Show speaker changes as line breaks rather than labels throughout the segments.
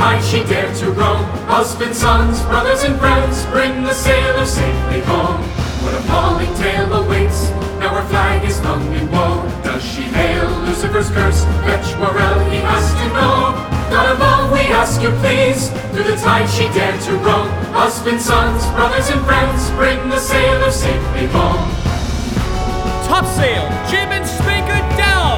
tide she dared to roam. Husbands, sons, brothers, and friends, bring the sailor safely home. What appalling tale awaits, now her flag is hung in woe. Does she hail Lucifer's curse? Fetch Morel, he has to know. God of all, we ask you please, through the tide she dared to roam. Husbands, sons, brothers, and friends, bring the sailor safely home.
Topsail, jib and spanker down!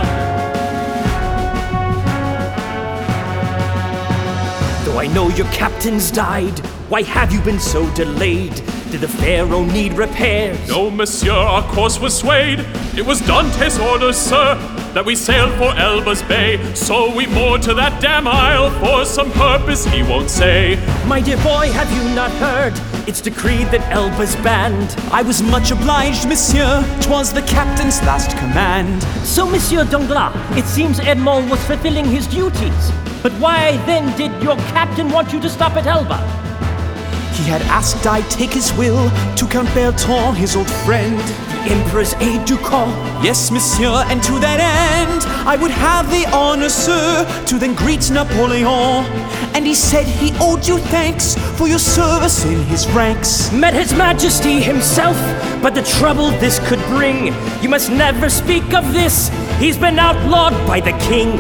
Though I know your captain's died, why have you been so delayed? Did the Pharaoh need repairs?
No, monsieur, our course was swayed. It was Dante's orders, sir, that we sailed for Elba's Bay. So we moored to that damn isle for some purpose he won't say.
My dear boy, have you not heard? It's decreed that Elba's banned.
I was much obliged, monsieur. 'Twas the captain's last command.
So, Monsieur Danglars, it seems Edmond was fulfilling his duties. But why then did your captain want you to stop at Elba?
He had asked I take his will to Count Bertrand, his old friend.
The Emperor's aide-de-camp.
Yes, monsieur, and to that end, I would have the honor, sir, to then greet Napoleon. And he said he owed you thanks for your service in his ranks.
Met His Majesty himself, but the trouble this could bring, you must never speak of this. He's been outlawed by the king.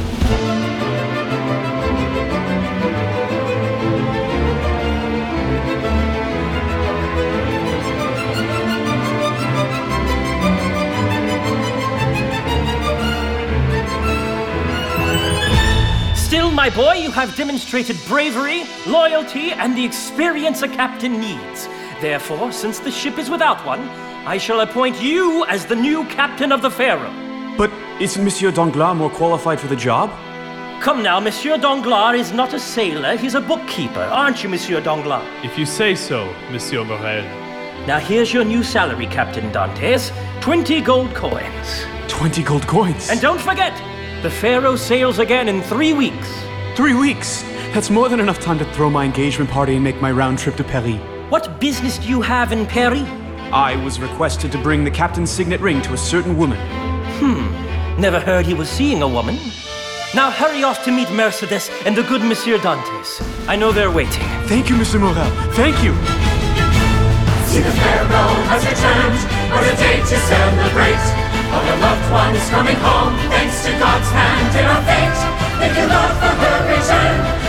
Still, my boy, you have demonstrated bravery, loyalty, and the experience a captain needs. Therefore, since the ship is without one, I shall appoint you as the new captain of the Pharaoh.
But isn't Monsieur Danglars more qualified for the job?
Come now, Monsieur Danglars is not a sailor, he's a bookkeeper, aren't you, Monsieur Danglars?
If you say so, Monsieur Morel.
Now here's your new salary, Captain Dantes. 20 gold coins.
20 gold coins.
And don't forget, the Pharaoh sails again in 3 weeks.
3 weeks? That's more than enough time to throw my engagement party and make my round trip to Paris.
What business do you have in Paris?
I was requested to bring the captain's signet ring to a certain woman.
Never heard he was seeing a woman. Now hurry off to meet Mercedes and the good Monsieur Dantes. I know they're waiting.
Thank you, Mr. Morel. Thank you.
See, the Pharaoh has returned, what a day to celebrate. All our loved ones coming home, thanks to God's hand in our fate. Thank you, Lord, for her return.